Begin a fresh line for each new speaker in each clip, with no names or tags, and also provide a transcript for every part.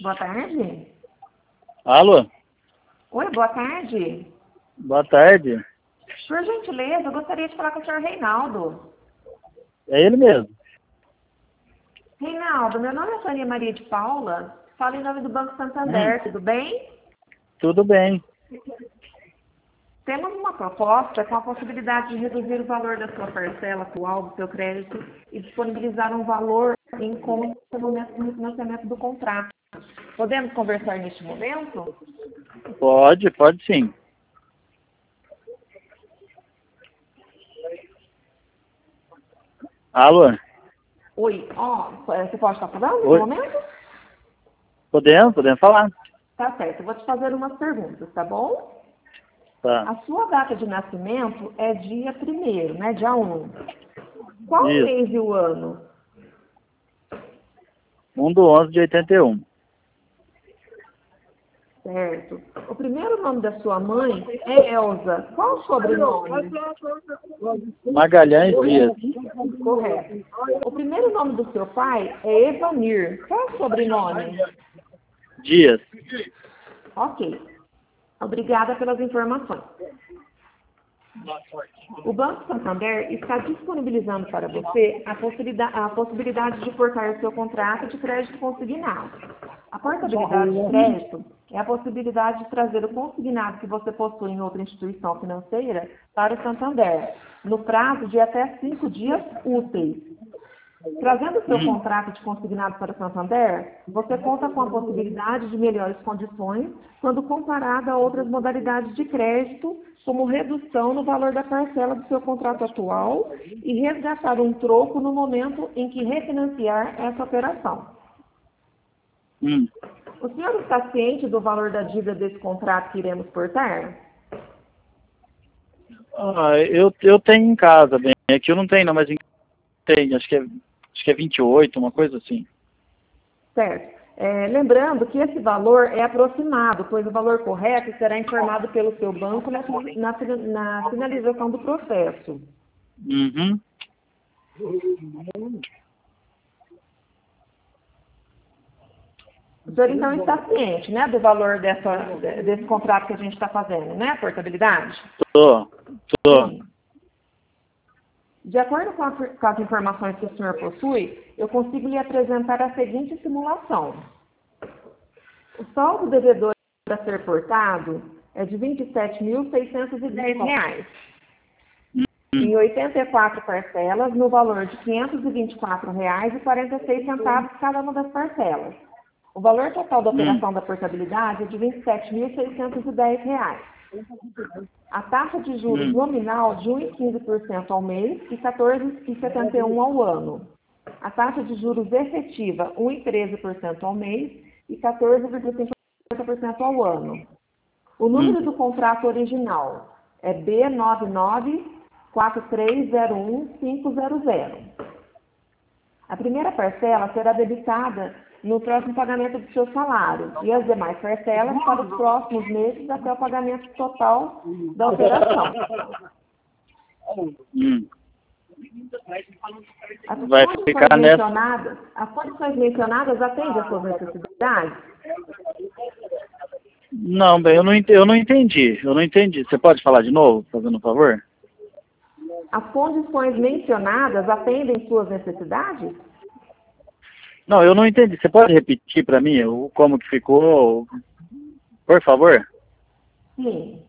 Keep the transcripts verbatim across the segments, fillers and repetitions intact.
Boa tarde.
Alô?
Oi, boa tarde.
Boa tarde.
Por gentileza, eu gostaria de falar com o senhor Reinaldo.
É ele mesmo.
Reinaldo, meu nome é Sônia Maria de Paula. Falo em nome do Banco Santander,
Hum,
tudo bem?
tudo bem.
Temos uma proposta com a possibilidade de reduzir o valor da sua parcela atual do seu crédito e disponibilizar um valor em conta no no financiamento do contrato. Podemos conversar neste momento?
Pode, pode sim. Alô?
Oi, ó, você pode estar falando nesse
Oi?
momento?
Podemos, podemos falar.
Tá certo, eu vou te fazer umas perguntas, tá bom?
Tá.
A sua data de nascimento é dia primeiro, né? Dia um. Qual o
Isso.
mês e o ano?
um do onze de oitenta e um.
Certo. O primeiro nome da sua mãe é Elza. Qual o sobrenome?
Magalhães Dias.
Correto. O primeiro nome do seu pai é Evanir. Qual o sobrenome?
Dias.
Ok. Obrigada pelas informações. O Banco Santander está disponibilizando para você a possibilidade, a possibilidade de portar o seu contrato de crédito consignado. A portabilidade de crédito é a possibilidade de trazer o consignado que você possui em outra instituição financeira para o Santander, no prazo de até cinco dias úteis. Trazendo o seu
Hum,
contrato de consignado para o Santander, você conta com a possibilidade de melhores condições quando comparado a outras modalidades de crédito, como redução no valor da parcela do seu contrato atual e resgatar um troco no momento em que refinanciar essa operação.
hum.
O senhor está ciente do valor da dívida desse contrato que iremos portar?
Ah, eu, eu tenho em casa, bem. Aqui eu não tenho, não, mas em tem. Acho que é, acho que é vinte e oito, uma coisa assim.
Certo. É, lembrando que esse valor é aproximado, pois o valor correto será informado pelo seu banco na, na, na finalização do processo.
Uhum.
O senhor então está ciente, né, do valor dessa, desse contrato que a gente está fazendo, né, portabilidade?
Tô, tô.
Sim. De acordo com, a, com as informações que o senhor possui, eu consigo lhe apresentar a seguinte simulação. O saldo devedor a ser portado é de vinte e sete mil seiscentos e dez reais,
Hum,
em oitenta e quatro parcelas, no valor de quinhentos e vinte e quatro reais e quarenta e seis centavos cada uma das parcelas. O valor total da
hum,
operação da portabilidade é de vinte e sete mil seiscentos e dez reais. A taxa de juros
hum,
nominal de um vírgula quinze por cento ao mês e quatorze vírgula setenta e um ao ano. A taxa de juros efetiva um vírgula treze por cento ao mês e quatorze vírgula cinquenta por cento ao ano. O
hum,
número do contrato original é B nove nove quatro três zero um cinco zero zero. A primeira parcela será debitada no próximo pagamento do seu salário e as demais parcelas para os próximos meses até o pagamento total da operação.
hum.
As
Vai
condições
ficar nessa.
mencionadas, as condições mencionadas atendem às suas necessidades?
Não, bem, eu não, ent- eu não entendi. Eu não entendi. Você pode falar de novo, fazendo um favor?
As condições mencionadas atendem suas necessidades?
Não, eu não entendi. Você pode repetir para mim o, como que ficou, por favor?
Sim.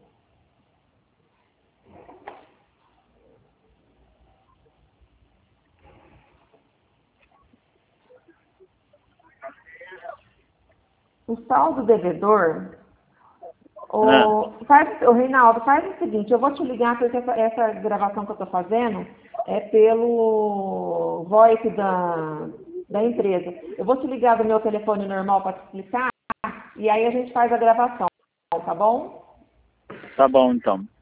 O saldo devedor,
Ah,
o, faz, o Reinaldo, faz o seguinte, eu vou te ligar porque essa, essa gravação que eu estou fazendo é pelo VoIP da, da empresa. Eu vou te ligar do meu telefone normal para te explicar e aí a gente faz a gravação, tá bom?
tá bom então.